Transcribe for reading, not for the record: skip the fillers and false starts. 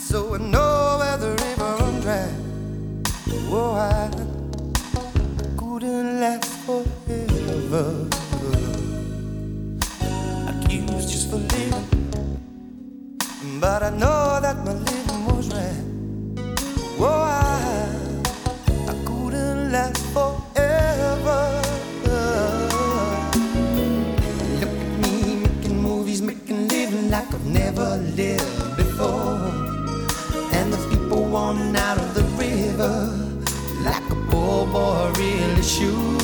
so I know where the river runs dry. Oh, I couldn't last forever. Accused just for living, but I know that my living was right. Oh, I couldn't last forever. Look at me making movies, making living like I've never lived before. And the people wanting out of the river like a poor boy really should.